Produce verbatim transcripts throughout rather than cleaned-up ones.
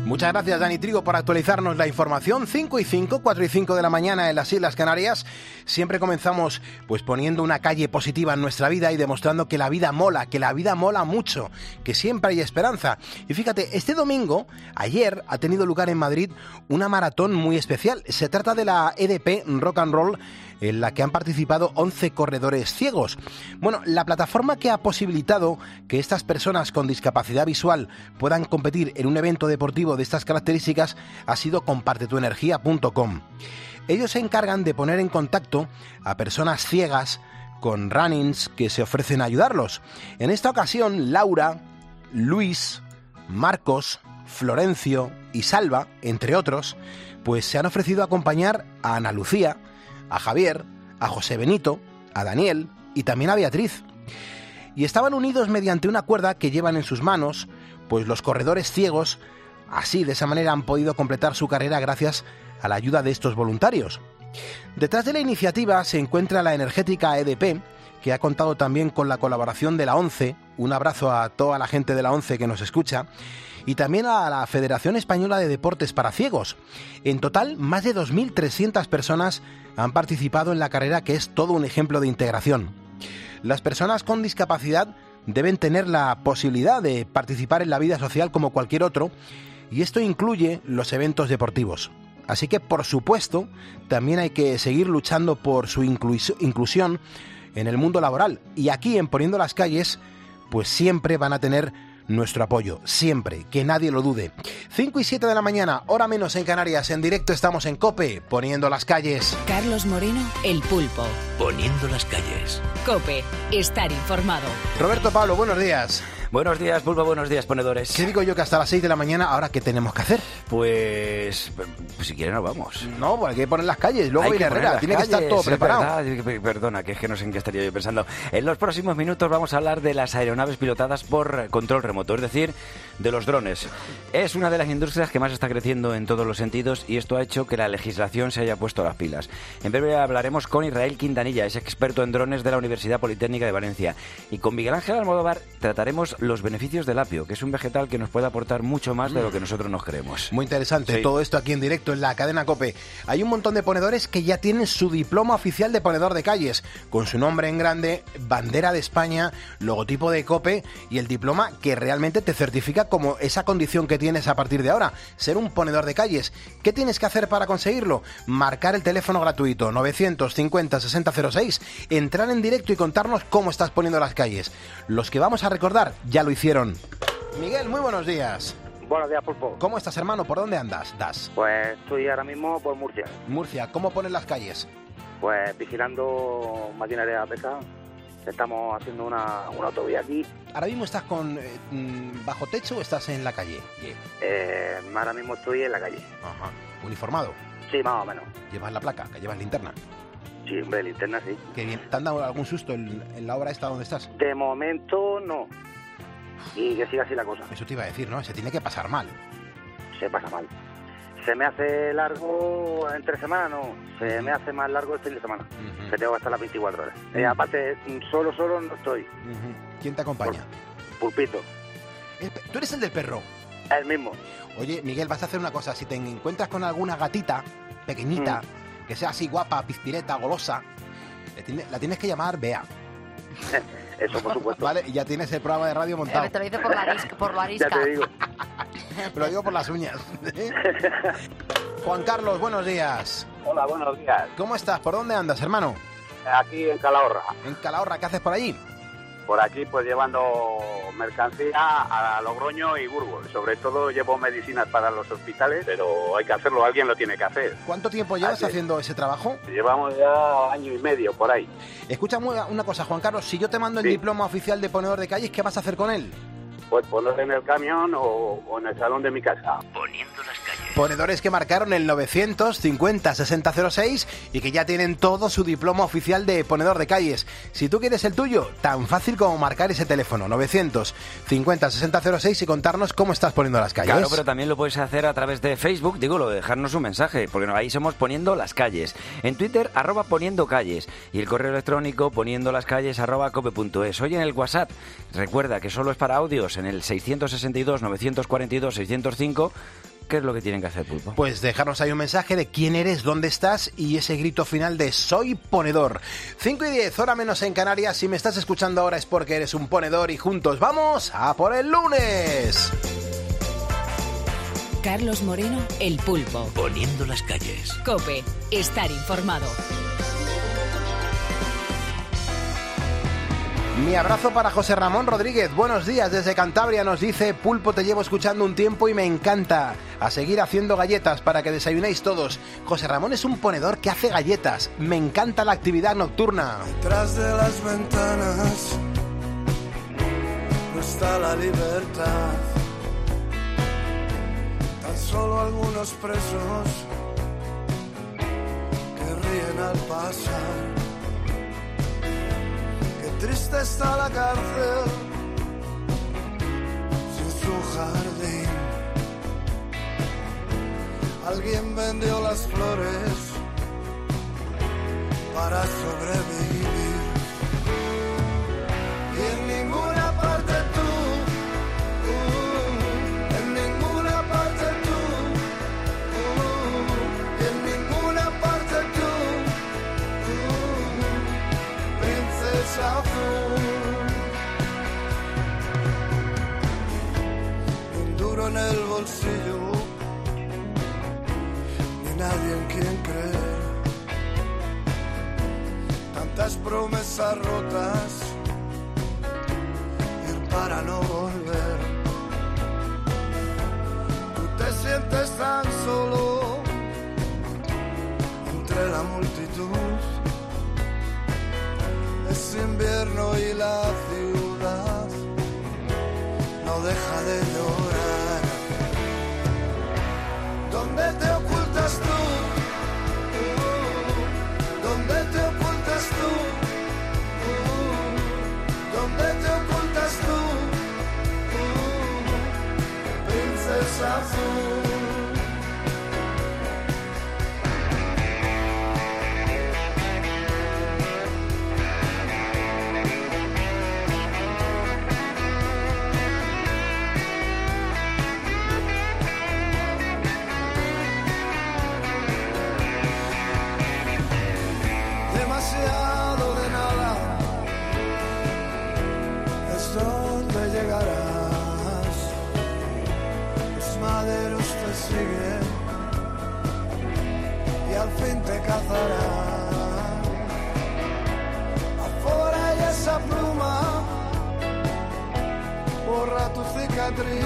Muchas gracias, Dani Trigo, por actualizarnos la información. cinco y cinco, cuatro y cinco de la mañana en las Islas Canarias. Siempre comenzamos pues poniendo una calle positiva en nuestra vida y demostrando que la vida mola, que la vida mola mucho, que siempre hay esperanza. Y fíjate, este domingo, ayer, ha tenido lugar en Madrid una maratón muy especial. Se trata de la E D P Rock and Roll, en la que han participado once corredores ciegos. Bueno, la plataforma que ha posibilitado que estas personas con discapacidad visual puedan competir en un evento deportivo de estas características ha sido comparte tu energía punto com. Ellos se encargan de poner en contacto a personas ciegas con runnings que se ofrecen a ayudarlos. En esta ocasión, Laura, Luis, Marcos, Florencio y Salva, entre otros, pues se han ofrecido a acompañar a Ana Lucía, a Javier, a José Benito, a Daniel y también a Beatriz. Y estaban unidos mediante una cuerda que llevan en sus manos, pues los corredores ciegos, así de esa manera han podido completar su carrera gracias a la ayuda de estos voluntarios. Detrás de la iniciativa se encuentra la energética E D P, que ha contado también con la colaboración de la ONCE, un abrazo a toda la gente de la ONCE que nos escucha, y también a la Federación Española de Deportes para Ciegos. En total, más de dos mil trescientas personas han participado en la carrera, que es todo un ejemplo de integración. Las personas con discapacidad deben tener la posibilidad de participar en la vida social como cualquier otro, y esto incluye los eventos deportivos. Así que, por supuesto, también hay que seguir luchando por su inclus- inclusión en el mundo laboral. Y aquí, en Poniendo las Calles, pues siempre van a tener nuestro apoyo, siempre, que nadie lo dude. cinco y siete de la mañana, hora menos en Canarias, en directo estamos en COPE, Poniendo las Calles. Carlos Moreno, El Pulpo. Poniendo las Calles. COPE, estar informado. Roberto Pablo, buenos días. Buenos días, Pulpo, buenos días, ponedores. ¿Qué digo yo que hasta las seis de la mañana, ahora qué tenemos que hacer? Pues, pues si quieren nos vamos. No, pues hay que poner las calles, luego viene Herrera, tiene que estar todo preparado. Verdad, perdona, que es que no sé en qué estaría yo pensando. En los próximos minutos vamos a hablar de las aeronaves pilotadas por control remoto, es decir, de los drones. Es una de las industrias que más está creciendo en todos los sentidos y esto ha hecho que la legislación se haya puesto a las pilas. En breve hablaremos con Israel Quintanilla, es experto en drones de la Universidad Politécnica de Valencia. Y con Miguel Ángel Almodóvar trataremos los beneficios del apio, que es un vegetal que nos puede aportar mucho más de lo que nosotros nos creemos. Muy interesante, sí. Todo esto aquí en directo en la cadena COPE. Hay un montón de ponedores que ya tienen su diploma oficial de ponedor de calles, con su nombre en grande, bandera de España, logotipo de COPE y el diploma que realmente te certifica como esa condición que tienes a partir de ahora, ser un ponedor de calles. ¿Qué tienes que hacer para conseguirlo? Marcar el teléfono gratuito novecientos cincuenta sesenta cero seis, entrar en directo y contarnos cómo estás poniendo las calles. Los que vamos a recordar ya lo hicieron. Miguel, muy buenos días. Buenos días, Pulpo. ¿Cómo estás, hermano? ¿Por dónde andas? Das. Pues estoy ahora mismo por Murcia. Murcia, ¿cómo ponen las calles? Pues vigilando maquinaria pesada. Estamos haciendo una, una autovía aquí. ¿Ahora mismo estás con eh, bajo techo o estás en la calle? Yeah. Eh, ahora mismo estoy en la calle. Ajá. ¿Uniformado? Sí, más o menos. ¿Llevas la placa? ¿Que llevas linterna? Sí, hombre, linterna sí. Qué bien. ¿Te han dado algún susto en, en la obra esta donde estás? De momento no. Y que siga así la cosa. Eso te iba a decir, ¿no? Se tiene que pasar mal. Se pasa mal. Se me hace largo entre semanas, no. Se me hace más largo el fin de semana. Uh-huh. Que tengo que estar las veinticuatro horas. Uh-huh. Eh, aparte, solo, solo no estoy. Uh-huh. ¿Quién te acompaña? Por, Pulpito. ¿Tú eres el del perro? El mismo. Oye, Miguel, vas a hacer una cosa. Si te encuentras con alguna gatita pequeñita, mm. que sea así guapa, pizpireta, golosa, la tienes que llamar Bea. Eso, por supuesto. Vale, y ya tienes el programa de radio montado. Eh, te lo dice por la arisca. Por la arisca. Ya te digo. Lo digo por las uñas. Juan Carlos, buenos días. Hola, buenos días. ¿Cómo estás? ¿Por dónde andas, hermano? Aquí en Calahorra. ¿En Calahorra? ¿Qué haces por allí? Por aquí, pues llevando mercancía a Logroño y Burgos. Sobre todo llevo medicinas para los hospitales, pero hay que hacerlo, alguien lo tiene que hacer. ¿Cuánto tiempo llevas Así haciendo ese trabajo? Llevamos ya año y medio por ahí. Escucha una cosa, Juan Carlos, si yo te mando el sí. diploma oficial de ponedor de calles, ¿qué vas a hacer con él? Pues ponerlo en el camión o, o en el salón de mi casa. Poniendo las calles. Ponedores que marcaron el novecientos cincuenta sesenta cero seis y que ya tienen todo su diploma oficial de ponedor de calles. Si tú quieres el tuyo, tan fácil como marcar ese teléfono, novecientos cincuenta sesenta cero seis y contarnos cómo estás poniendo las calles. Claro, pero también lo puedes hacer a través de Facebook, digo, lo de dejarnos un mensaje, porque ahí somos Poniendo las Calles. En Twitter, arroba Poniendo Calles. Y el correo electrónico, poniendo las calles, arroba cope punto es. Hoy en el WhatsApp, recuerda que solo es para audios, en el seiscientos sesenta y dos novecientos cuarenta y dos seiscientos cinco, ¿qué es lo que tienen que hacer, Pulpo? Pues dejarnos ahí un mensaje de quién eres, dónde estás y ese grito final de soy ponedor. cinco y diez, hora menos en Canarias. Si me estás escuchando ahora es porque eres un ponedor y juntos vamos a por el lunes. Carlos Moreno, El Pulpo. Poniendo las calles. COPE, estar informado. Mi abrazo para José Ramón Rodríguez. Buenos días desde Cantabria. Nos dice: Pulpo, te llevo escuchando un tiempo y me encanta. A seguir haciendo galletas para que desayunéis todos. José Ramón es un ponedor que hace galletas. Me encanta la actividad nocturna. Detrás de las ventanas no está la libertad. Tan solo algunos presos que ríen al pasar. Triste está la cárcel sin su jardín. Alguien vendió las flores para sobrevivir. Y en ninguna parte tú, uh, en ninguna parte tú, uh, en ninguna parte tú, uh, princesa. En el bolsillo, ni nadie en quien creer. Tantas promesas rotas, ir para no volver. Tú te sientes tan solo entre la multitud. Es invierno y la ciudad no deja de llorar. ¿Dónde te ocultas tú? Uh, ¿Dónde te ocultas tú? Uh, ¿Dónde te ocultas tú? Uh, princesa azul. Demasiado de nada es donde llegarás. Los maderos te siguen y al fin te cazarán. Afuera y esa pluma borra tu cicatriz.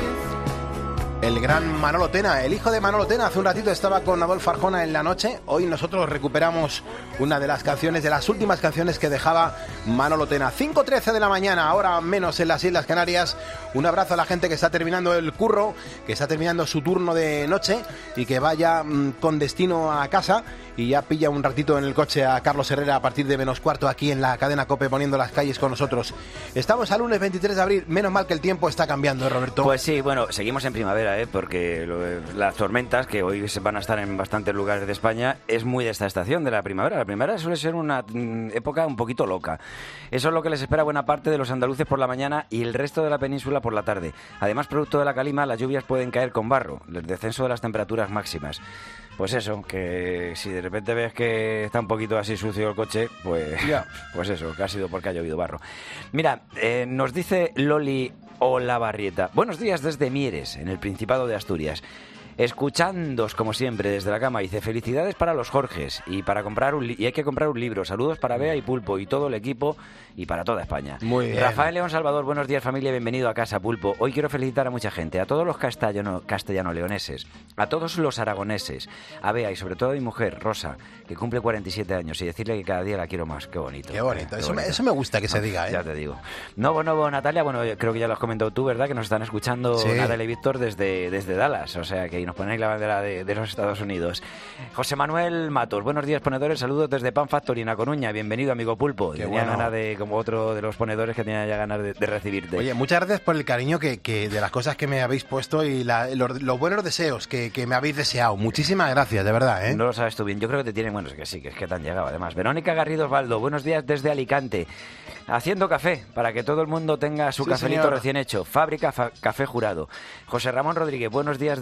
El gran Manolo Tena, el hijo de Manolo Tena, hace un ratito estaba con Adolfo Arjona en la noche. Hoy nosotros recuperamos una de las canciones, de las últimas canciones que dejaba Manolo Tena. cinco trece de la mañana, ahora menos en las Islas Canarias. Un abrazo a la gente que está terminando el curro, que está terminando su turno de noche y que vaya mmm, con destino a casa y ya pilla un ratito en el coche a Carlos Herrera a partir de menos cuarto aquí en la cadena COPE poniendo las calles con nosotros. Estamos al lunes veintitrés de abril, menos mal que el tiempo está cambiando, ¿eh, Roberto? Pues sí, bueno, seguimos en primavera, ¿eh? Porque lo, las tormentas, que hoy se van a estar en bastantes lugares de España, es muy de esta estación, de la primavera. La primavera suele ser una mm, época un poquito loca. Eso es lo que les espera a buena parte de los andaluces por la mañana y el resto de la península por la tarde. Además, producto de la calima, las lluvias pueden caer con barro, el descenso de las temperaturas máximas. Pues eso, que si de repente ves que está un poquito así sucio el coche, pues, yeah. pues eso, que ha sido porque ha llovido barro. Mira, eh, nos dice Loli Olavarrieta. Buenos días desde Mieres, en el Principado de Asturias. Escuchándos como siempre desde la cama. Dice: felicidades para los Jorges y para comprar un li- y hay que comprar un libro. Saludos para Bea y Pulpo y todo el equipo y para toda España. Muy bien. Rafael León Salvador, buenos días familia, bienvenido a casa, Pulpo. Hoy quiero felicitar a mucha gente, a todos los castellano, castellano-leoneses, a todos los aragoneses, a Bea y sobre todo a mi mujer, Rosa, que cumple cuarenta y siete años, y decirle que cada día la quiero más. Qué bonito. Qué bonito, eh, eso, qué bonito. Me, eso me gusta que se diga, ¿eh? Ya te digo. Novo, Novo, Natalia, bueno, creo que ya lo has comentado tú, ¿verdad? Que nos están escuchando Sí. Natalia y Víctor desde, desde Dallas, o sea, que nos ponéis la bandera de, de los Estados Unidos. José Manuel Matos, buenos días, ponedores, saludos desde Pan Factory en A Coruña, bienvenido, amigo Pulpo. Qué tenía bueno. ganas de, como otro de los ponedores que tenía ya ganas de, de recibirte. Oye, muchas gracias por el cariño que, que de las cosas que me habéis puesto y la, los, los buenos deseos que, que me habéis deseado. Muchísimas gracias, de verdad, ¿eh? No lo sabes tú bien. Yo creo que te tienen... Bueno, es que sí, que es que te han llegado, además. Verónica Garrido Osvaldo, buenos días desde Alicante. Haciendo café, para que todo el mundo tenga su Sí, cafelito señor. recién hecho. Fábrica fa- Café Jurado. José Ramón Rodríguez, buenos días desde Cantabria.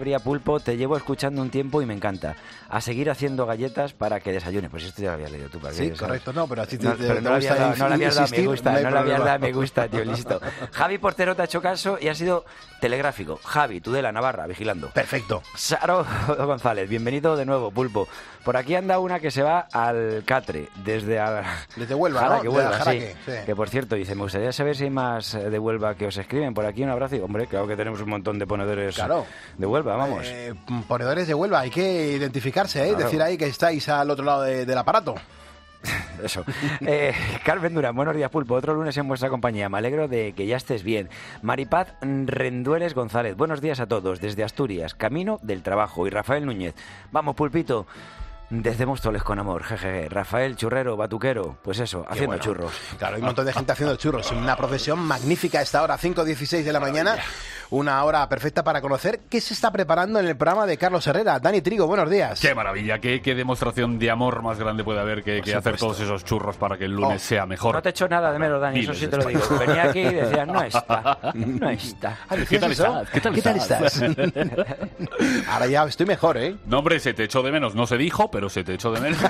Sanabria, Pulpo, te llevo escuchando un tiempo y me encanta. A seguir haciendo galletas para que desayunes. Pues esto ya lo habías leído tú. ¿Para sí, qué? correcto, no, pero así te, no, te, pero te no, gusta dado, no le habías dado me gusta, no, no le habías dado me gusta, tío, listo. Javi Portero te ha hecho caso y ha sido telegráfico. Javi, Tudela, Navarra, vigilando. Perfecto. Saro González, bienvenido de nuevo, Pulpo. Por aquí anda una que se va al Catre, desde a... Desde Huelva, Jaraque, ¿no? Huelva, de Jaraque, sí. sí. Que por cierto, dice, me gustaría saber si hay más de Huelva que os escriben. Por aquí un abrazo y, hombre, claro que tenemos un montón de ponedores claro. de Huelva, vamos. Eh, ponedores de Huelva, hay que identificarse, ¿eh? Claro. Decir ahí que estáis al otro lado de, del aparato. Eso. Eh, Carmen Durán, buenos días, Pulpo. Otro lunes en vuestra compañía. Me alegro de que ya estés bien. Maripaz Rendueles González, buenos días a todos. Desde Asturias, camino del trabajo. Y Rafael Núñez, vamos, Pulpito. Desde Móstoles con amor, jeje. Rafael Churrero, batuquero, pues eso, Qué haciendo bueno. churros. Claro, hay un montón de gente haciendo churros. Una profesión magnífica a esta hora, cinco dieciséis de la mañana. Una hora perfecta para conocer qué se está preparando en el programa de Carlos Herrera. Dani Trigo, buenos días. Qué maravilla, qué, qué demostración de amor más grande puede haber que, que hacer todos esos churros para que el lunes Oh. sea mejor. No te echo nada de menos, Dani, eso Miles sí de te lo digo. espadas. Venía aquí y decía, no está, no está. Ah, ¿Qué tal ¿decías eso? estás? ¿Qué tal ¿Qué tal estás? estás? Ahora ya estoy mejor, ¿eh? No, hombre, se te echó de menos. No se dijo, pero se te echó de menos.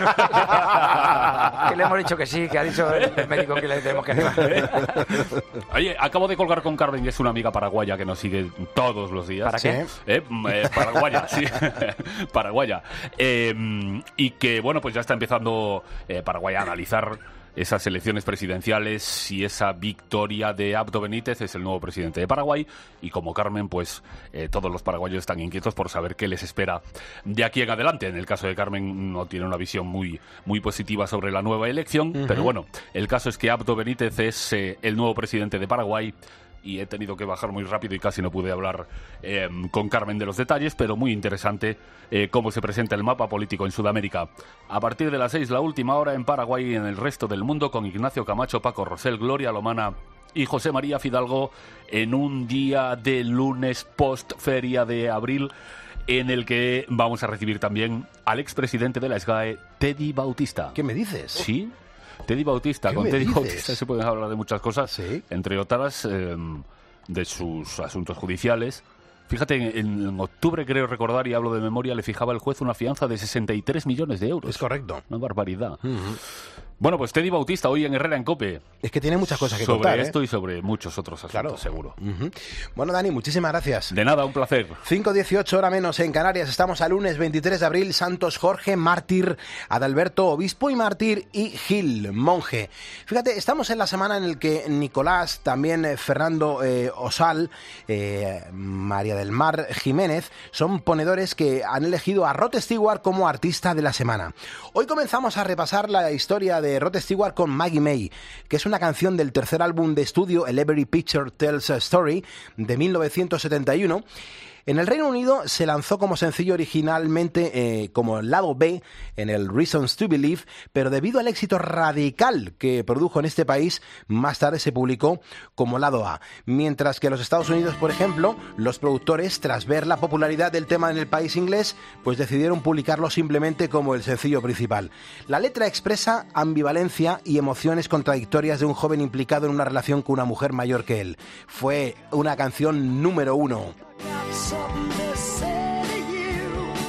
Que le hemos dicho que sí, que ha dicho el médico que le tenemos que animar. Oye, acabo de colgar con Carmen, que es una amiga paraguaya que nos sigue todos los días. ¿Para qué? Eh, eh, paraguaya, sí. Paraguaya. Eh, y que, bueno, pues ya está empezando eh, Paraguay a analizar esas elecciones presidenciales y esa victoria de Abdo Benítez, es el nuevo presidente de Paraguay, y como Carmen, pues eh, todos los paraguayos están inquietos por saber qué les espera de aquí en adelante. En el caso de Carmen no tiene una visión muy, muy positiva sobre la nueva elección, uh-huh. pero bueno, el caso es que Abdo Benítez es eh, el nuevo presidente de Paraguay, y he tenido que bajar muy rápido y casi no pude hablar eh, con Carmen de los detalles, pero muy interesante eh, cómo se presenta el mapa político en Sudamérica. A partir de las seis, la última hora en Paraguay y en el resto del mundo, con Ignacio Camacho, Paco Rosell, Gloria Lomana y José María Fidalgo, en un día de lunes post-feria de abril, en el que vamos a recibir también al expresidente de la S G A E, Teddy Bautista. ¿Qué me dices? Sí. Teddy Bautista, ¿Qué con me Teddy dices? Bautista se pueden hablar de muchas cosas, ¿Sí? entre otras eh, de sus asuntos judiciales. Fíjate, en, en octubre, creo recordar, y hablo de memoria, le fijaba el juez una fianza de sesenta y tres millones de euros. Es correcto. Una barbaridad. Uh-huh. Bueno, pues Teddy Bautista, hoy en Herrera en COPE. Es que tiene muchas cosas que sobre contar, ¿eh? esto y sobre muchos otros asuntos, Claro. seguro. Uh-huh. Bueno, Dani, muchísimas gracias. De nada, un placer. cinco dieciocho, hora menos en Canarias. Estamos al lunes veintitrés de abril. Santos Jorge, mártir. Adalberto, obispo y mártir. Y Gil, monje. Fíjate, estamos en la semana en la que Nicolás, también eh, Fernando eh, Osal, eh, María del Mar Jiménez, son ponedores que han elegido a Rod Stewart como artista de la semana. Hoy comenzamos a repasar la historia de Rod Stewart con Maggie May, que es una canción del tercer álbum de estudio, el Every Picture Tells a Story, de mil novecientos setenta y uno. En el Reino Unido se lanzó como sencillo originalmente eh, como el lado B en el Reasons to Believe, pero debido al éxito radical que produjo en este país, más tarde se publicó como lado A. Mientras que en los Estados Unidos, por ejemplo, los productores, tras ver la popularidad del tema en el país inglés, pues decidieron publicarlo simplemente como el sencillo principal. La letra expresa ambivalencia y emociones contradictorias de un joven implicado en una relación con una mujer mayor que él. Fue una canción número uno. Something to say to you.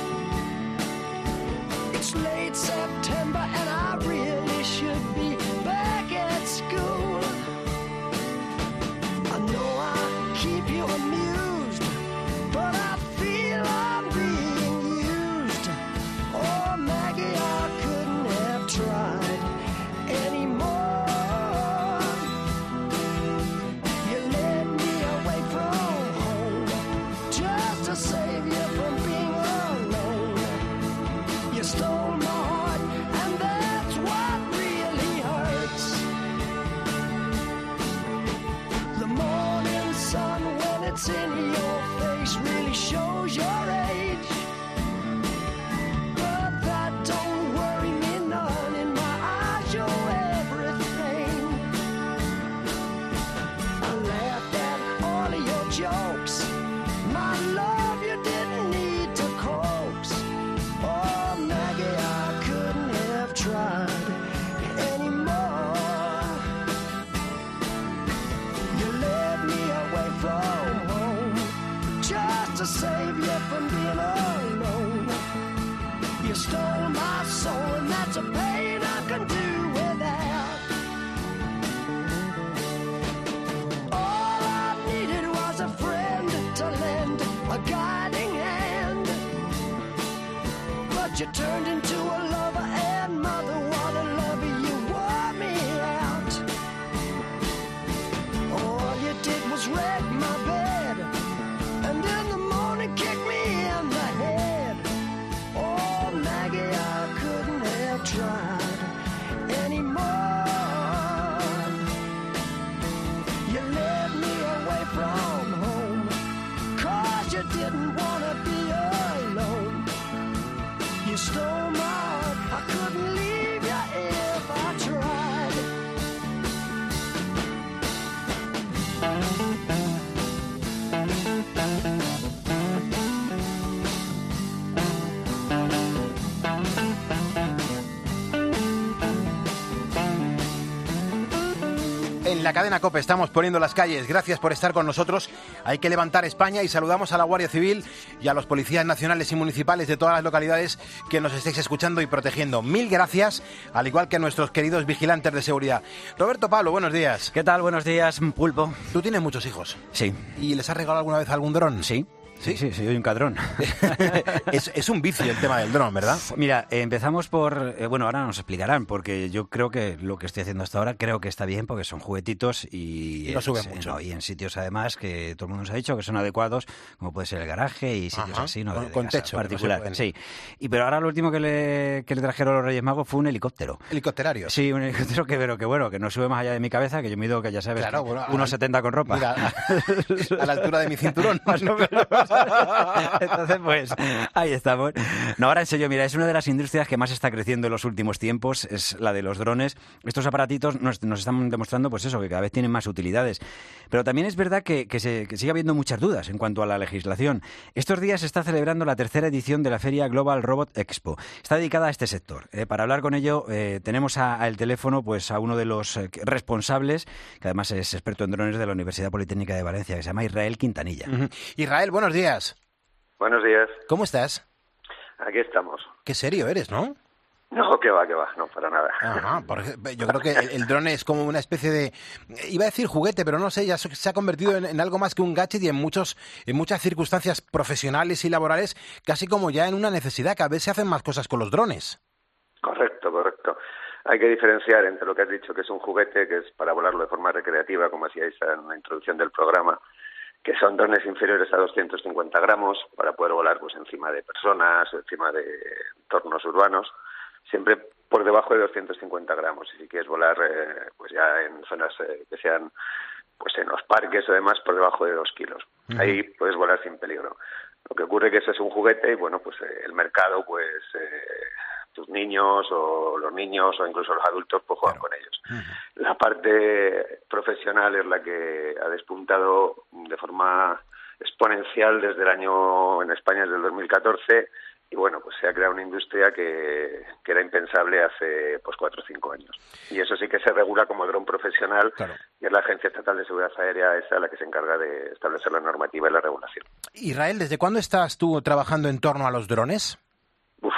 It's late September and I really should be back at school. I know I keep you amused, but I feel I'm being used. Oh, Maggie, I couldn't have tried anymore. You led me away from home just to save you from being alone. You stole my heart, and that's what really hurts. The morning sun, when it's in your face, really shows your age. But that don't worry me none. In my eyes, you're everything. I laughed at all of your jokes. My love, you didn't need to coax. Oh, Maggie, I couldn't have tried anymore. You led me away from home just to to save you from being alone. You stole my soul, and that's a pain I can do without. All I needed was a friend to lend a guiding hand, but you turned into a lover and mother. What a lover, you wore me out. All you did was wreck my bed, and in the morning kick me in the head. Oh, Maggie, I couldn't have tried anymore. You led me away from home, 'cause you didn't want to be alone. You stole my heart, I couldn't leave you if I tried. En la cadena COPE estamos poniendo las calles. Gracias por estar con nosotros. Hay que levantar España y saludamos a la Guardia Civil y a los policías nacionales y municipales de todas las localidades que nos estéis escuchando y protegiendo. Mil gracias, al igual que a nuestros queridos vigilantes de seguridad. Roberto Pablo, buenos días. ¿Qué tal? Buenos días, Pulpo. Tú tienes muchos hijos. Sí. ¿Y les has regalado alguna vez algún dron? Sí. Sí, sí, sí, soy un cadrón. es, es un vicio el tema del dron, ¿verdad? Mira, eh, empezamos por... Eh, bueno, ahora nos explicarán, porque yo creo que lo que estoy haciendo hasta ahora creo que está bien, porque son juguetitos y... Y no suben eh, mucho. No, y en sitios, además, que todo el mundo nos ha dicho que son adecuados, como puede ser el garaje y sitios Ajá, así, ¿no? con- De- de con casa techo, particular, que no se sí. Y pero ahora lo último que le, que le trajeron los Reyes Magos fue un helicóptero. Helicóptero. Sí, un helicóptero que, pero que bueno, que no sube más allá de mi cabeza, que yo mido, que ya sabes, Claro, que bueno, uno a- setenta con ropa. Mira, a, a la altura de mi cinturón. Más o menos. Entonces, pues, ahí estamos. No, ahora en serio, mira, es una de las industrias que más está creciendo en los últimos tiempos, es la de los drones. Estos aparatitos nos, nos están demostrando, pues eso, que cada vez tienen más utilidades. Pero también es verdad que, que, se, que sigue habiendo muchas dudas en cuanto a la legislación. Estos días se está celebrando la tercera edición de la feria Global Robot Expo. Está dedicada a este sector. Eh, para hablar con ello, eh, tenemos al teléfono pues a uno de los eh, responsables, que además es experto en drones de la Universidad Politécnica de Valencia, que se llama Israel Quintanilla. Ujú. Israel, buenos días. Buenos días, ¿Cómo estás? aquí estamos. Qué serio eres, ¿no? No, que va, que va, no, para nada. Ajá, porque yo creo que el, el dron es como una especie de, iba a decir juguete, pero no sé, ya se ha convertido en, en algo más que un gadget y en muchos, en muchas circunstancias profesionales y laborales, casi como ya en una necesidad, cada vez se hacen más cosas con los drones. Correcto, correcto. Hay que diferenciar entre lo que has dicho, que es un juguete, que es para volarlo de forma recreativa, como hacíais en la introducción del programa, que son drones inferiores a doscientos cincuenta gramos, para poder volar pues encima de personas, encima de entornos urbanos, siempre por debajo de doscientos cincuenta gramos. Y si quieres volar eh, pues ya en zonas eh, que sean pues en los parques o demás, por debajo de dos kilos. Uh-huh. Ahí puedes volar sin peligro. Lo que ocurre es que eso es un juguete y bueno, pues eh, el mercado, pues eh, tus niños o los niños o incluso los adultos pues juegan claro. con ellos. Uh-huh. La parte profesional es la que ha despuntado de forma exponencial desde el año, en España desde el dos mil catorce, y bueno, pues se ha creado una industria que, que era impensable hace pues cuatro o cinco años. Y eso sí que se regula como dron profesional, claro. y es la Agencia Estatal de Seguridad Aérea esa la que se encarga de establecer la normativa y la regulación. Israel, ¿desde cuándo estás tú trabajando en torno a los drones? Uf.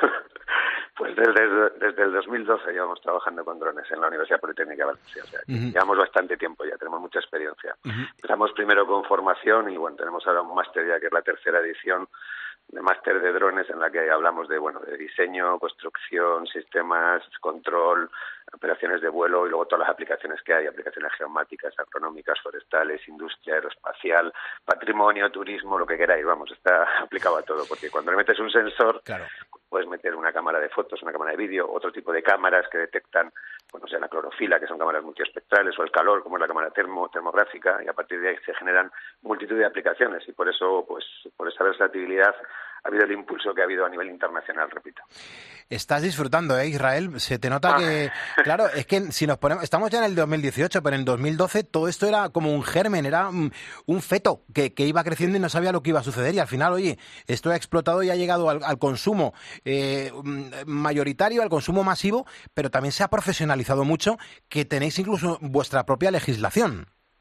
Pues desde, desde el dos mil doce llevamos trabajando con drones en la Universidad Politécnica de Valencia. O sea, uh-huh. llevamos bastante tiempo ya, tenemos mucha experiencia. Uh-huh. Empezamos primero con formación y bueno, tenemos ahora un máster ya que es la tercera edición de máster de drones en la que hablamos de bueno de diseño, construcción, sistemas, control, operaciones de vuelo y luego todas las aplicaciones que hay, aplicaciones geomáticas, agronómicas, forestales, industria, aeroespacial, patrimonio, turismo, lo que queráis, vamos, está aplicado a todo, porque cuando le metes un sensor, claro. puedes meter una cámara de fotos, una cámara de vídeo, otro tipo de cámaras que detectan, bueno, sea la clorofila, que son cámaras multiespectrales, o el calor, como es la cámara termo, termográfica, y a partir de ahí se generan multitud de aplicaciones, y por eso, pues, por esa versatilidad ha habido el impulso que ha habido a nivel internacional, repito. Estás disfrutando, ¿eh, Israel? Se te nota ah. que... Claro, es que si nos ponemos... Estamos ya en el dos mil dieciocho, pero en dos mil doce todo esto era como un germen, era un, un feto que, que iba creciendo y no sabía lo que iba a suceder. Y al final, oye, esto ha explotado y ha llegado al, al consumo eh, mayoritario, al consumo masivo, pero también se ha profesionalizado mucho, que tenéis incluso vuestra propia legislación.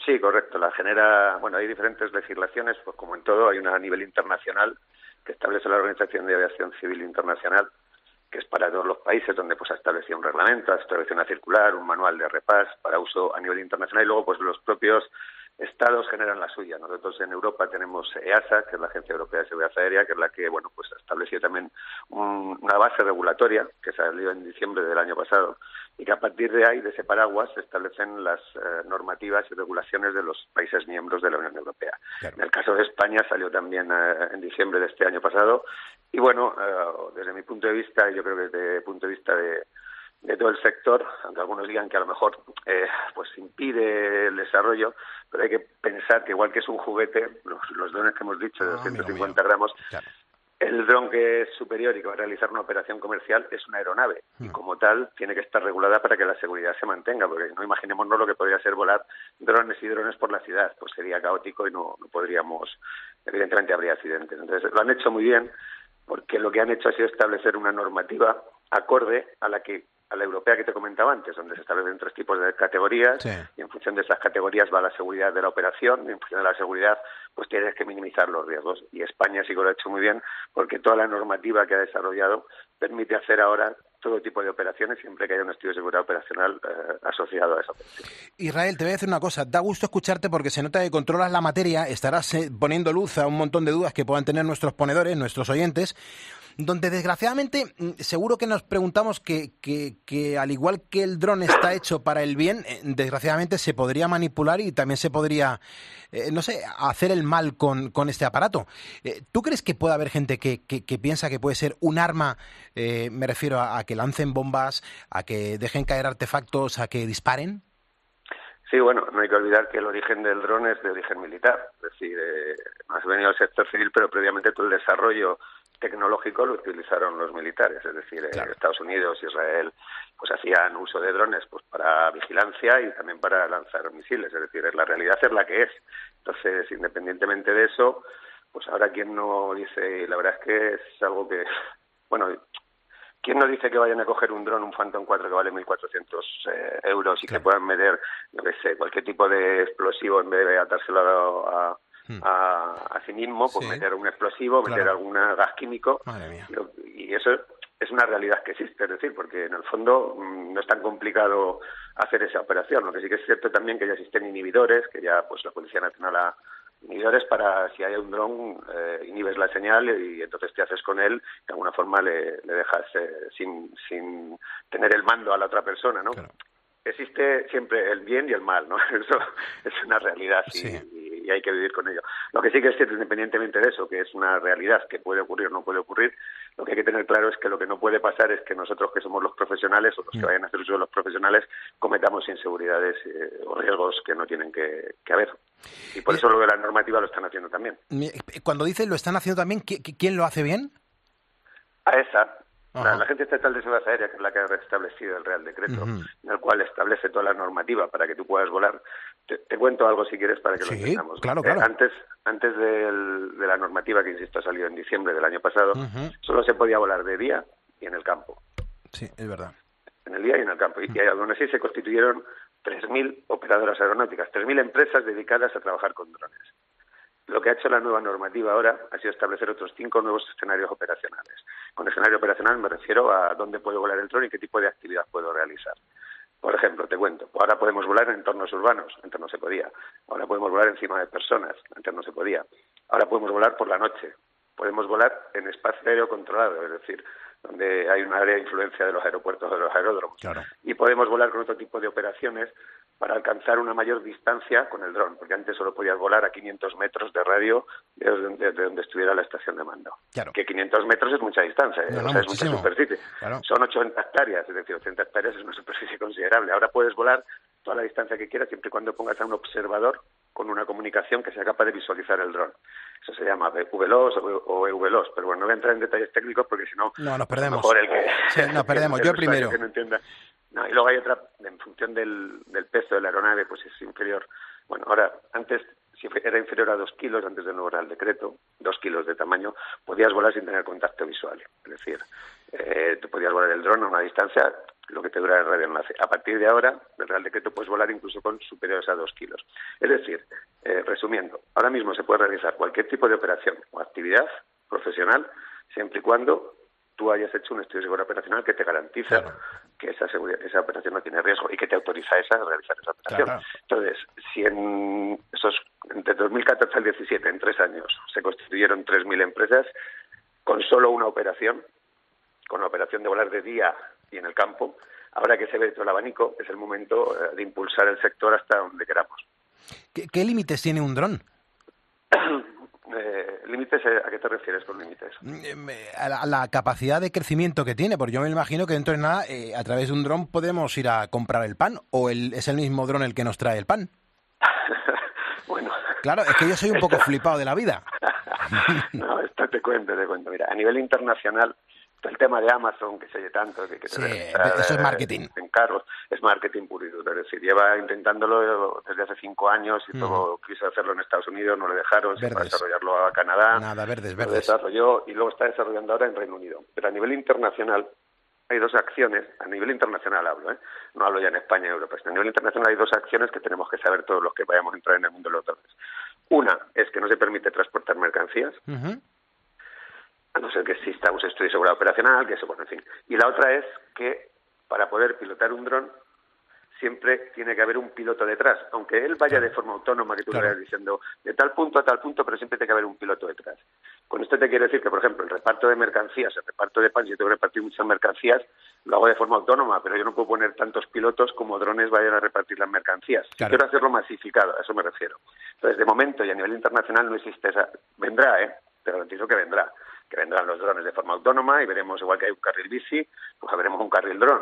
Sí, correcto. La genera, bueno, hay diferentes legislaciones, pues como en todo, hay una a nivel internacional que establece la Organización de Aviación Civil Internacional, que es para todos los países, donde pues ha establecido un reglamento, ha establecido una circular, un manual de repas para uso a nivel internacional, y luego pues los propios estados generan la suya. Nosotros en Europa tenemos E A S A, que es la Agencia Europea de Seguridad Aérea, que es la que, bueno, pues ha establecido también un, una base regulatoria que salió en diciembre del año pasado, y que a partir de ahí, de ese paraguas, se establecen las eh, normativas y regulaciones de los países miembros de la Unión Europea. Claro. En el caso de España salió también eh, en diciembre de este año pasado, y bueno, eh, desde mi punto de vista, yo creo que desde el punto de vista de, de todo el sector, aunque algunos digan que a lo mejor eh, pues impide el desarrollo, pero hay que pensar que igual que es un juguete, los, los drones que hemos dicho de doscientos cincuenta gramos, claro. El dron que es superior y que va a realizar una operación comercial es una aeronave, mm. y como tal tiene que estar regulada para que la seguridad se mantenga, porque no imaginémonos lo que podría ser volar drones y drones por la ciudad, pues sería caótico y no, no podríamos, evidentemente habría accidentes. Entonces lo han hecho muy bien, porque lo que han hecho ha sido establecer una normativa acorde a la que a la europea que te comentaba antes, donde se establecen tres tipos de categorías, sí. Y en función de esas categorías va la seguridad de la operación, y en función de la seguridad pues tienes que minimizar los riesgos. Y España sí que lo ha hecho muy bien, porque toda la normativa que ha desarrollado permite hacer ahora todo tipo de operaciones siempre que haya un estudio de seguridad operacional eh, asociado a esa operación. Israel, te voy a decir una cosa, da gusto escucharte porque se nota que controlas la materia, estarás eh, poniendo luz a un montón de dudas que puedan tener nuestros ponedores, nuestros oyentes, donde desgraciadamente seguro que nos preguntamos que, que, que al igual que el dron está hecho para el bien, desgraciadamente se podría manipular y también se podría, eh, no sé, hacer el mal con, con este aparato. Eh, ¿Tú crees que puede haber gente que, que, que piensa que puede ser un arma, eh, me refiero a, a que lancen bombas, a que dejen caer artefactos, a que disparen? Sí, bueno, no hay que olvidar que el origen del dron es de origen militar, es decir, eh, has venido al sector civil, pero previamente todo el desarrollo tecnológico lo utilizaron los militares, es decir, claro. Estados Unidos, Israel, pues hacían uso de drones pues para vigilancia y también para lanzar misiles, es decir, la realidad es la que es. Entonces, independientemente de eso, pues ahora quien no dice, la verdad es que es algo que, bueno, ¿quién no dice que vayan a coger un dron, un Phantom cuatro que vale mil cuatrocientos eh, euros y claro. Que puedan meter, no sé, cualquier tipo de explosivo en vez de atárselo a, a A, a sí mismo, pues sí. Meter un explosivo, claro. Meter algún gas químico, y, y eso es una realidad que existe, es decir, porque en el fondo mmm, no es tan complicado hacer esa operación. Lo que sí que es cierto también que ya existen inhibidores, que ya pues la Policía Nacional ha inhibidores para si hay un dron, eh, inhibes la señal y entonces te haces con él, de alguna forma le, le dejas eh, sin, sin tener el mando a la otra persona, ¿no? Claro. Existe siempre el bien y el mal, ¿no? Eso es una realidad, sí. y, y hay que vivir con ello. Lo que sí que es cierto, independientemente de eso, que es una realidad que puede ocurrir o no puede ocurrir, lo que hay que tener claro es que lo que no puede pasar es que nosotros, que somos los profesionales, o los que vayan a hacer uso de los profesionales, cometamos inseguridades eh, o riesgos que no tienen que, que haber. Y por eso lo de la normativa lo están haciendo también. Cuando dices lo están haciendo también, ¿quién lo hace bien? A esa. La, la Agencia Estatal de Seguridad Aérea, que es la que ha establecido el Real Decreto, uh-huh. En el cual establece toda la normativa para que tú puedas volar. Te, te cuento algo si quieres para que sí, lo entendamos. Claro, claro. Eh, antes antes del, de la normativa, que insisto, salió en diciembre del año pasado, uh-huh. Solo se podía volar de día y en el campo. Sí, es verdad. En el día y en el campo. Y, uh-huh. Y aún así se constituyeron tres mil operadoras aeronáuticas, tres mil empresas dedicadas a trabajar con drones. Lo que ha hecho la nueva normativa ahora ha sido establecer otros cinco nuevos escenarios operacionales. Con escenario operacional me refiero a dónde puedo volar el dron y qué tipo de actividad puedo realizar. Por ejemplo, te cuento, ahora podemos volar en entornos urbanos, antes no se podía. Ahora podemos volar encima de personas, antes no se podía. Ahora podemos volar por la noche. Podemos volar en espacio aéreo controlado, es decir, donde hay un área de influencia de los aeropuertos o de los aeródromos. Claro. Y podemos volar con otro tipo de operaciones para alcanzar una mayor distancia con el dron, porque antes solo podías volar a quinientos metros de radio de donde, de donde estuviera la estación de mando. Claro. Que quinientos metros es mucha distancia, ¿eh? No, no, o sea, es mucha superficie. Claro. Son ochenta hectáreas, es decir, ochenta hectáreas es una superficie considerable. Ahora puedes volar toda la distancia que quieras, siempre y cuando pongas a un observador con una comunicación que sea capaz de visualizar el dron. Eso se llama V L O S o E V L O S, pero bueno, no voy a entrar en detalles técnicos porque si no... No, nos perdemos. Mejor el que, sí, nos perdemos, yo primero. Que no entienda. No, y luego hay otra, en función del, del peso de la aeronave, pues es inferior. Bueno, ahora, antes, si era inferior a dos kilos, antes del nuevo Real Decreto, dos kilos de tamaño, podías volar sin tener contacto visual. Es decir, eh, tú podías volar el dron a una distancia lo que te dura el radioenlace. A partir de ahora, el Real Decreto puedes volar incluso con superiores a dos kilos. Es decir, eh, resumiendo, ahora mismo se puede realizar cualquier tipo de operación o actividad profesional siempre y cuando tú hayas hecho un estudio de seguridad operacional que te garantiza claro. que esa, seguridad, esa operación no tiene riesgo y que te autoriza esa a realizar esa operación. Claro. Entonces, si en esos entre dos mil catorce al diecisiete, en tres años, se constituyeron tres mil empresas con solo una operación, con la operación de volar de día y en el campo, ahora que se ve todo el abanico, es el momento de impulsar el sector hasta donde queramos. ¿Qué, qué límites tiene un dron? Eh, ¿Límites? ¿A qué te refieres con límites? A la, a la capacidad de crecimiento que tiene, porque yo me imagino que dentro de nada, eh, a través de un dron podemos ir a comprar el pan, o el, es el mismo dron el que nos trae el pan. Bueno. Claro, es que yo soy un poco flipado de la vida. No, esto te cuento, te cuento. Mira, a nivel internacional, el tema de Amazon, que se oye tanto, que, que sí, estar, eso es marketing. En, en carros, es marketing puro y duro. Es decir, lleva intentándolo desde hace cinco años y mm. todo quiso hacerlo en Estados Unidos, no le dejaron, se fue a desarrollarlo a Canadá. Nada, verdes, lo verdes. desarrolló y luego está desarrollando ahora en Reino Unido. Pero a nivel internacional hay dos acciones, a nivel internacional hablo, ¿eh? No hablo ya en España y Europa, a nivel internacional hay dos acciones que tenemos que saber todos los que vayamos a entrar en el mundo de los drones. Una es que no se permite transportar mercancías, uh-huh. a no ser que exista un estudio de seguridad operacional, que eso, bueno, en fin. Y la otra es que para poder pilotar un dron siempre tiene que haber un piloto detrás, aunque él vaya de forma autónoma, que tú claro. le vayas diciendo de tal punto a tal punto, pero siempre tiene que haber un piloto detrás. Con esto te quiero decir que, por ejemplo, el reparto de mercancías, el reparto de pan, si yo tengo que repartir muchas mercancías, lo hago de forma autónoma, pero yo no puedo poner tantos pilotos como drones vayan a repartir las mercancías. Claro. Quiero hacerlo masificado, a eso me refiero. Entonces, de momento y a nivel internacional no existe esa... Vendrá, ¿eh? Te garantizo que vendrá. Que vendrán los drones de forma autónoma y veremos, igual que hay un carril bici, pues veremos un carril dron.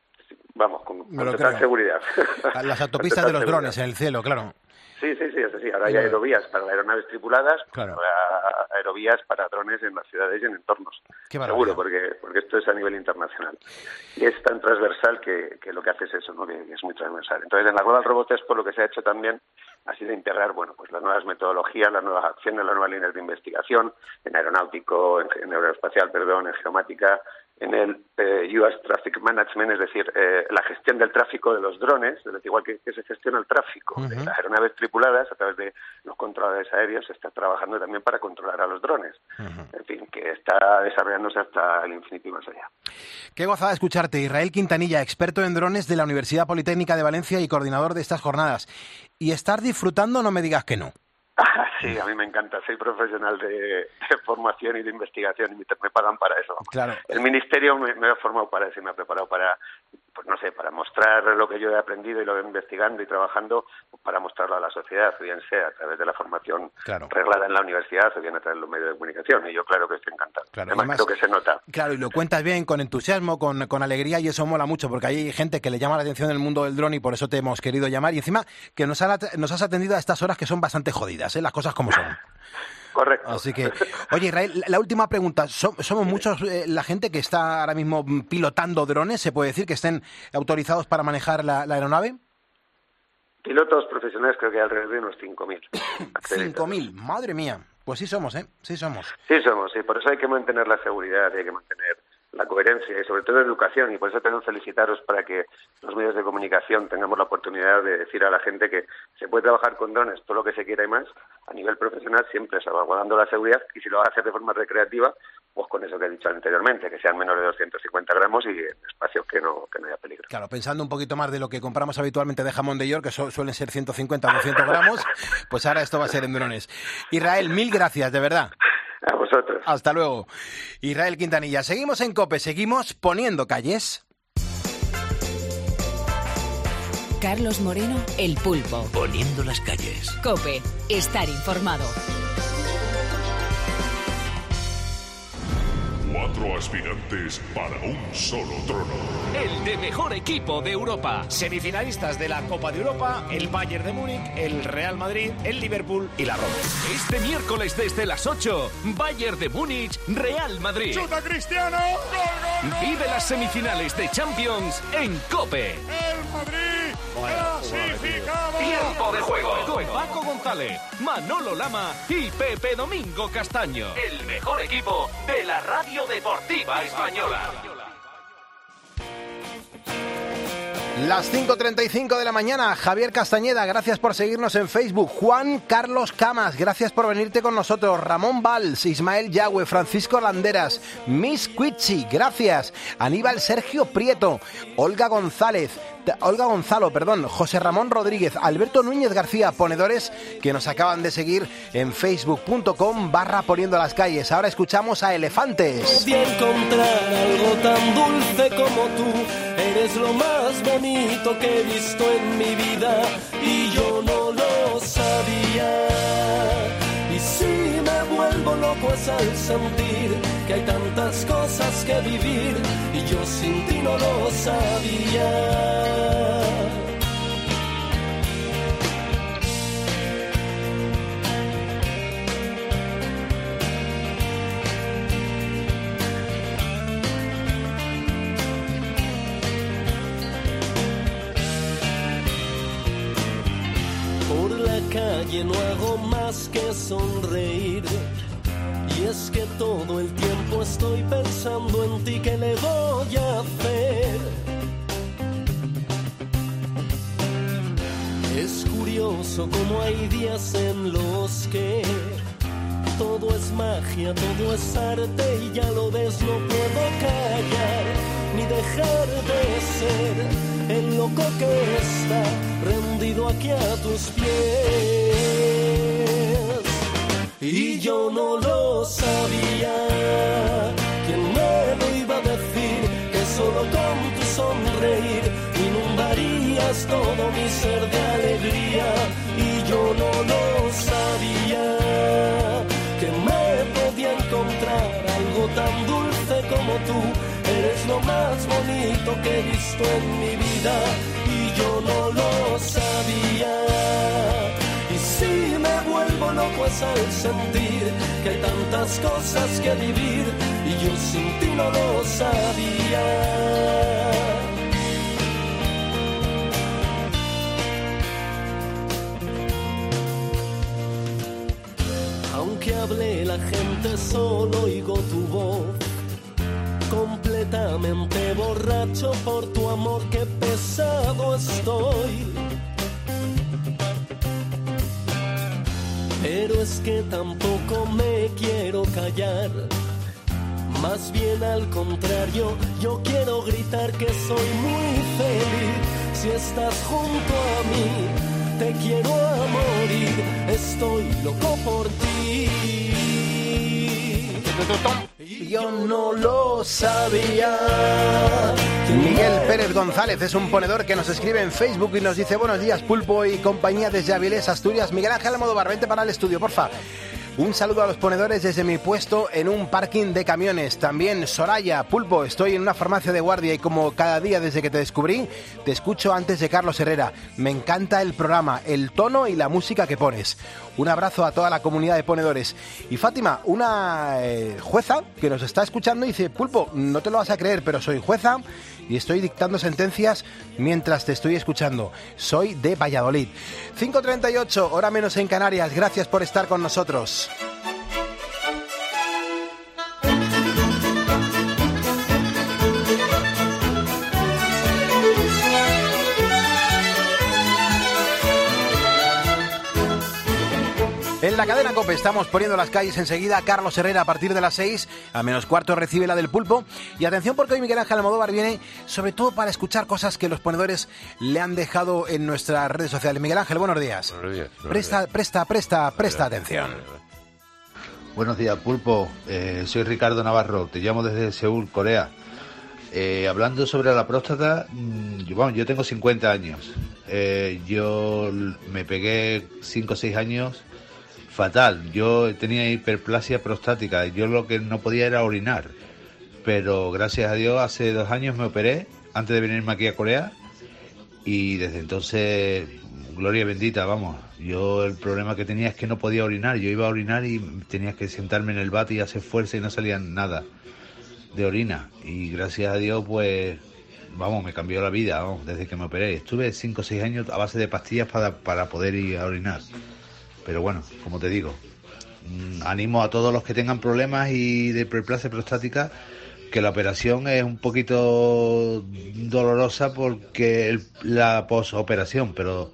Vamos, con, con total creo. seguridad. Las autopistas de los seguridad. drones en el cielo, claro. Sí, sí, sí, es así. Ahora hay aerovías para aeronaves tripuladas, claro. para aerovías para drones en las ciudades y en entornos. Qué seguro, porque porque esto es a nivel internacional. Y es tan transversal que, que lo que hace es eso, ¿no? Que es muy transversal. Entonces, en la Global Robotics, por lo que se ha hecho también, ha sido integrar, bueno, pues las nuevas metodologías, las nuevas acciones, las nuevas líneas de investigación, en aeronáutico, en, en aeroespacial, perdón, en geomática, en el eh, U S Traffic Management, es decir, eh, la gestión del tráfico de los drones, es decir, igual que, que se gestiona el tráfico uh-huh. de las aeronaves tripuladas a través de los controladores aéreos, se está trabajando también para controlar a los drones. Uh-huh. En fin, que está desarrollándose hasta el infinito y más allá. Qué gozada escucharte. Israel Quintanilla, experto en drones de la Universidad Politécnica de Valencia y coordinador de estas jornadas. Y estar disfrutando, no me digas que no. Sí, a mí me encanta. Soy profesional de, de formación y de investigación y me, me pagan para eso. Claro. El ministerio me, me ha formado para eso y me ha preparado para, pues no sé, para mostrar lo que yo he aprendido y lo he investigando y trabajando, pues para mostrarlo a la sociedad, bien sea a través de la formación claro. reglada en la universidad o bien a través de los medios de comunicación. Y yo claro que estoy encantado. Claro, además, además creo que se nota. Claro, y lo cuentas bien, con entusiasmo, con, con alegría, y eso mola mucho, porque hay gente que le llama la atención el mundo del dron y por eso te hemos querido llamar. Y encima que nos, ha, nos has atendido a estas horas que son bastante jodidas, ¿eh? Las cosas como son. Correcto. Así que, oye, Israel, la última pregunta. ¿Somos muchos eh, la gente que está ahora mismo pilotando drones? ¿Se puede decir que estén autorizados para manejar la, la aeronave? Pilotos profesionales creo que hay alrededor de unos cinco mil. cinco mil, madre mía. Pues sí somos, ¿eh? Sí somos. Sí somos, sí. Por eso hay que mantener la seguridad, hay que mantener la coherencia y sobre todo la educación, y por eso tengo que felicitaros para que los medios de comunicación tengamos la oportunidad de decir a la gente que se puede trabajar con drones todo lo que se quiera y más a nivel profesional, siempre salvaguardando la seguridad, y si lo vas a hacer de forma recreativa, pues con eso que he dicho anteriormente, que sean menores de doscientos cincuenta gramos y en espacios que no, que no haya peligro. Claro, pensando un poquito más de lo que compramos habitualmente de jamón de York, que su- suelen ser ciento cincuenta o doscientos gramos, pues ahora esto va a ser en drones. Israel, mil gracias, de verdad. A vosotros. Hasta luego. Israel Quintanilla. Seguimos en COPE, seguimos poniendo calles. Carlos Moreno, El Pulpo. Poniendo las calles. COPE, estar informado. Cuatro aspirantes para un solo trono. El de mejor equipo de Europa. Semifinalistas de la Copa de Europa, el Bayern de Múnich, el Real Madrid, el Liverpool y la Roma. Este miércoles desde las ocho, Bayern de Múnich, Real Madrid. ¡Chuta Cristiano! ¡Gol, gol, gol! Vive las semifinales de Champions en COPE. ¡El Madrid clasificado! Tiempo de juego con Paco González, Manolo Lama y Pepe Domingo Castaño. El mejor equipo de la radio deportiva española. Las cinco treinta y cinco de la mañana, Javier Castañeda, gracias por seguirnos en Facebook. Juan Carlos Camas, gracias por venirte con nosotros. Ramón Valls, Ismael Yagüe, Francisco Landeras, Miss Cuichi, gracias. Aníbal Sergio Prieto, Olga González, Olga Gonzalo, perdón, José Ramón Rodríguez, Alberto Núñez García, ponedores que nos acaban de seguir en facebook punto com barra poniendo las calles. Ahora escuchamos a Elefantes. Podía encontrar algo tan dulce como tú, eres lo más bonito que he visto en mi vida y yo no lo sabía. Y si me vuelvo loco es al sentir que hay tantas cosas que vivir y yo sin ti no lo sabía. Por la calle no hago más que sonreír. Y es que todo el tiempo estoy pensando en ti, ¿qué le voy a hacer? Es curioso como hay días en los que todo es magia, todo es arte y ya lo ves, no puedo callar ni dejar de ser el loco que está rendido aquí a tus pies. Y yo no lo sabía, ¿quién me lo iba a decir? Que solo con tu sonreír inundarías todo mi ser de alegría. Y yo no lo sabía, que me podía encontrar algo tan dulce como tú. Eres lo más bonito que he visto en mi vida y yo no lo sabía. Y si me vuelvo loco es al sentir que hay tantas cosas que vivir y yo sin ti no lo sabía. Aunque hable la gente solo oigo tu voz, completamente borracho por tu amor, qué pesado estoy. Pero es que tampoco me quiero callar, más bien al contrario, yo quiero gritar que soy muy feliz. Si estás junto a mí, te quiero a morir, estoy loco por ti. Yo no lo sabía. Miguel Pérez González es un ponedor que nos escribe en Facebook y nos dice: buenos días, Pulpo y compañía desde Avilés, Asturias. Miguel Ángel Almodóvar, vente para el estudio, porfa. Un saludo a los ponedores desde mi puesto en un parking de camiones. También Soraya, Pulpo, estoy en una farmacia de guardia y como cada día desde que te descubrí, te escucho antes de Carlos Herrera. Me encanta el programa, el tono y la música que pones. Un abrazo a toda la comunidad de ponedores. Y Fátima, una eh, jueza que nos está escuchando, dice: Pulpo, no te lo vas a creer, pero soy jueza y estoy dictando sentencias mientras te estoy escuchando. Soy de Valladolid. cinco treinta y ocho, hora menos en Canarias. Gracias por estar con nosotros. En la cadena COPE estamos poniendo las calles enseguida. Carlos Herrera a partir de las seis, a menos cuarto recibe la del Pulpo. Y atención porque hoy Miguel Ángel Almodóvar viene sobre todo para escuchar cosas que los ponedores le han dejado en nuestras redes sociales. Miguel Ángel, buenos días. Buenos días. Buenos presta, días. presta, presta, presta atención. Buenos días, Pulpo. Eh, soy Ricardo Navarro, te llamo desde Seúl, Corea. Eh, hablando sobre la próstata, mmm, yo, bueno, yo tengo cincuenta años. Eh, yo me pegué cinco o seis años fatal. Yo tenía hiperplasia prostática. Yo lo que no podía era orinar. Pero gracias a Dios hace dos años me operé antes de venirme aquí a Corea. Y desde entonces, gloria bendita, vamos. Yo el problema que tenía es que no podía orinar. Yo iba a orinar y tenía que sentarme en el bate y hacer fuerza y no salía nada de orina. Y gracias a Dios, pues, vamos, me cambió la vida, vamos, desde que me operé. Estuve cinco o seis años a base de pastillas para, para poder ir a orinar. Pero bueno, como te digo, mmm, animo a todos los que tengan problemas y de hiperplasia prostática, que la operación es un poquito dolorosa porque el, la posoperación, pero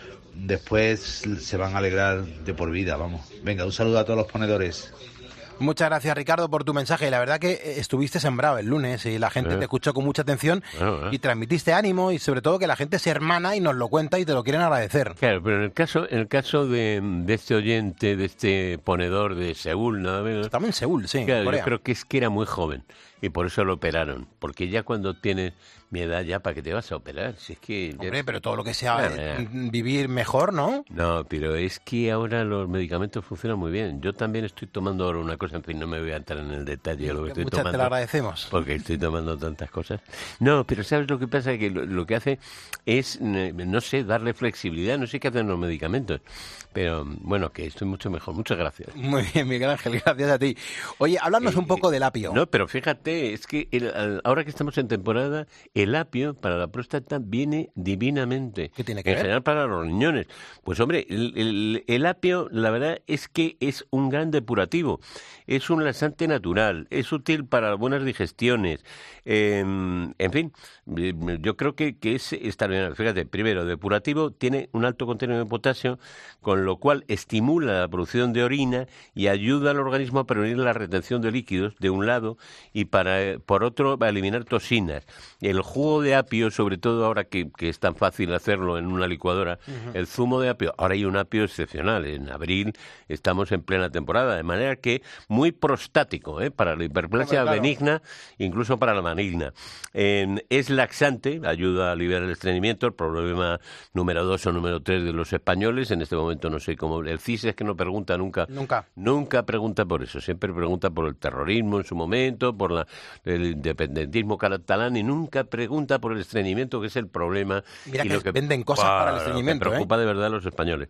después se van a alegrar de por vida, vamos. Venga, un saludo a todos los ponedores. Muchas gracias, Ricardo, por tu mensaje. La verdad que estuviste sembrado el lunes y la gente Sí. te escuchó con mucha atención Bueno, ¿eh? y transmitiste ánimo y sobre todo que la gente se hermana y nos lo cuenta y te lo quieren agradecer. Claro, pero en el caso, en el caso de, de este oyente, de este ponedor de Seúl, nada menos. Estamos en Seúl, sí. Claro, Corea. yo creo que es que era muy joven y por eso lo operaron. Porque ya cuando tienes mi edad, ya para qué te vas a operar. Si es que ya- Hombre, pero todo lo que sea Bueno, eh, ya. vivir mejor, ¿no? No, pero es que ahora los medicamentos funcionan muy bien. Yo también estoy tomando ahora una cosa, en fin, no me voy a entrar en el detalle de lo que estoy Muchas te tomando. lo agradecemos. Porque estoy tomando tantas cosas. No, pero ¿sabes lo que pasa? Que lo, lo que hace es, eh, no sé, darle flexibilidad. No sé qué hacen los medicamentos. Pero bueno, que estoy mucho mejor. Muchas gracias. Muy bien, Miguel Ángel, gracias a ti. Oye, háblanos un poco del apio. No, pero fíjate, es que el- al- ahora que estamos en temporada, el apio para la próstata viene divinamente. ¿Qué tiene que En ver? general para los riñones. Pues hombre, el, el- el apio, la verdad es que es un gran depurativo. Es un laxante natural, es útil para buenas digestiones. eh, en fin, eh, yo creo que, que es extraordinario. Fíjate, primero, depurativo, tiene un alto contenido de potasio, con lo cual estimula la producción de orina y ayuda al organismo a prevenir la retención de líquidos, de un lado, y para eh, por otro, a eliminar toxinas. El jugo de apio, sobre todo ahora que, que es tan fácil hacerlo en una licuadora, Ujú. el zumo de apio, ahora hay un apio excepcional. En abril estamos en plena temporada, de manera que muy prostático, ¿eh? Para la hiperplasia Hombre, claro. benigna, incluso para la maligna. Eh, es laxante, ayuda a aliviar el estreñimiento, el problema número dos o número tres de los españoles. En este momento no sé cómo. El C I S es que no pregunta nunca. Nunca. Nunca pregunta por eso. Siempre pregunta por el terrorismo en su momento, por la, el independentismo catalán y nunca pregunta por el estreñimiento, que es el problema. Mira y que lo que venden cosas para el Buah, estreñimiento, Me preocupa de verdad a los españoles.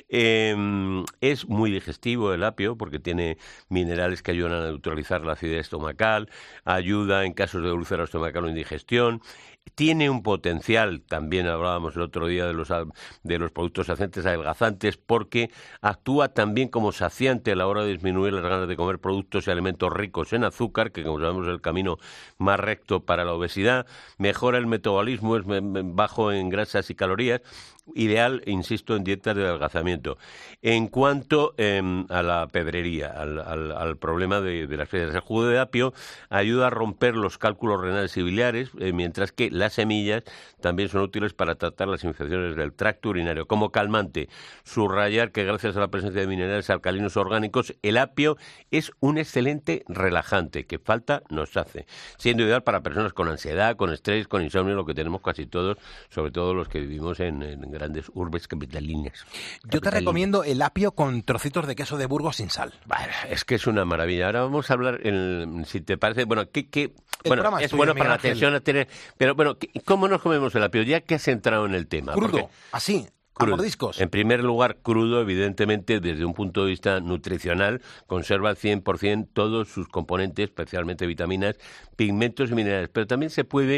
Eh, es muy digestivo el apio porque tiene minerales que ayudan a neutralizar la acidez estomacal, ayuda en casos de úlcera estomacal o indigestión. Tiene un potencial, también hablábamos el otro día de los, de los productos saciantes adelgazantes, porque actúa también como saciante a la hora de disminuir las ganas de comer productos y alimentos ricos en azúcar, que como sabemos es el camino más recto para la obesidad. Mejora el metabolismo, es bajo en grasas y calorías. Ideal, insisto, en dietas de adelgazamiento. En cuanto eh, a la pedrería, al, al, al problema de, de las piedras, el jugo de apio ayuda a romper los cálculos renales y biliares, eh, mientras que las semillas también son útiles para tratar las infecciones del tracto urinario. Como calmante, subrayar que gracias a la presencia de minerales alcalinos orgánicos, el apio es un excelente relajante, que falta nos hace, siendo ideal para personas con ansiedad, con estrés, con insomnio, lo que tenemos casi todos, sobre todo los que vivimos en, en grandes urbes capitalinas. Yo te recomiendo el apio con trocitos de queso de Burgos sin sal. Bueno, es que es una maravilla. Ahora vamos a hablar, en- si te parece, bueno, ¿qué, qué? Bueno, programa es es tuyo, bueno Miguel para la Ángel. tensión arterial, pero bueno, ¿qué- ¿cómo nos comemos el apio? Ya que has entrado en el tema. Crudo, porque- así, a Crudo. mordiscos. En primer lugar, crudo, evidentemente, desde un punto de vista nutricional, conserva al cien por ciento todos sus componentes, especialmente vitaminas, pigmentos y minerales. Pero también se puede,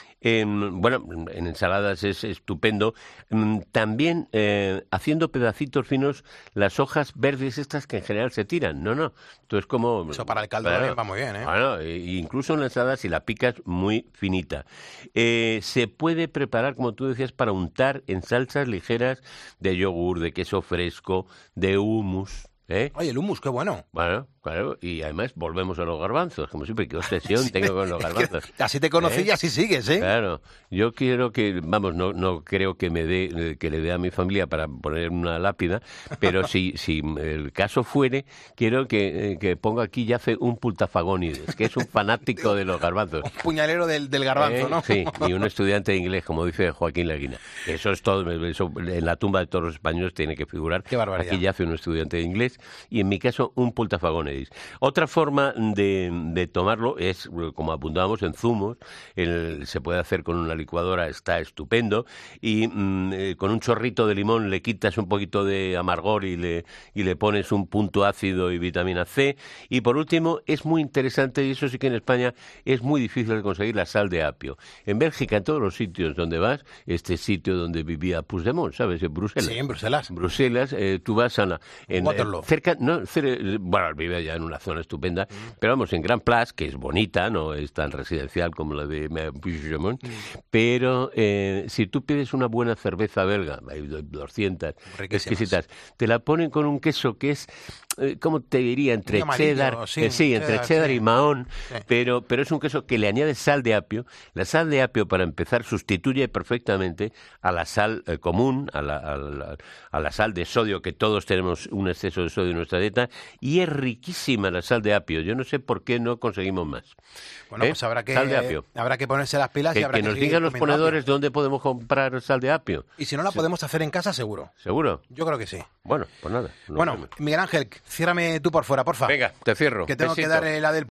en, bueno, en ensaladas es estupendo, mm, también eh, haciendo pedacitos finos las hojas verdes estas que en general se tiran. No, no, esto es como... Eso para el caldo Claro. también va muy bien, ¿eh? Bueno, e- incluso en la ensalada si la picas muy finita. Eh, se puede preparar, como tú decías, para untar en salsas ligeras de yogur, de queso fresco, de hummus. ¿Eh? Oye, el hummus, qué bueno. Bueno, claro, y además volvemos a los garbanzos, como siempre, qué obsesión tengo con los garbanzos. Así te conocí y así sigues, ¿eh? Claro, yo quiero que, vamos, no, no creo que me dé, que le dé a mi familia para poner una lápida, pero si, si el caso fuere, quiero que, eh, que ponga aquí yace un pultafagónides, que es un fanático de los garbanzos. Puñalero del, del garbanzo, ¿Eh? ¿no? Sí, y un estudiante de inglés, como dice Joaquín Laguina. Eso es todo, eso en la tumba de todos los españoles tiene que figurar. Qué barbaridad. Aquí yace un estudiante de inglés y en mi caso un pultafagónides. Otra forma de, de tomarlo es, como apuntábamos, en zumos. El- se puede hacer con una licuadora, está estupendo. Y mm, eh, con un chorrito de limón le quitas un poquito de amargor y le, y le pones un punto ácido y vitamina C. Y por último, es muy interesante, y eso sí que en España es muy difícil de conseguir, la sal de apio. En Bélgica, en todos los sitios donde vas, este sitio donde vivía Puigdemont, ¿sabes? En Bruselas. Sí, en Bruselas. Bruselas, eh, tú vas a la, en, Waterloo. cerca, no, cer- bueno, vive ya en una zona estupenda, mm. pero vamos, en Grand Place, que es bonita, no es tan residencial como la de Puigdemont, mm. pero eh, si tú pides una buena cerveza belga, hay doscientas exquisitas, te la ponen con un queso que es, eh, ¿cómo te diría? Entre amarillo, cheddar, sí, eh, sí, cheddar, entre cheddar sí. y mahón, Sí. pero, pero es un queso que le añade sal de apio. La sal de apio, para empezar, sustituye perfectamente a la sal eh, común, a la, a, la, a la sal de sodio, que todos tenemos un exceso de sodio en nuestra dieta, y es riquísima la sal de apio. Yo no sé por qué no conseguimos más. Bueno, ¿Eh? pues habrá que, sal de apio. habrá que ponerse las pilas Que, y habrá que que nos seguir digan los comiendo ponedores apio. dónde podemos comprar sal de apio. Y si no la podemos hacer en casa, seguro. ¿Seguro? Yo creo que sí. Bueno, pues nada. Bueno, Miguel Ángel, ciérrame tú por fuera, porfa. Venga, te cierro. Que tengo Besito. que dar la del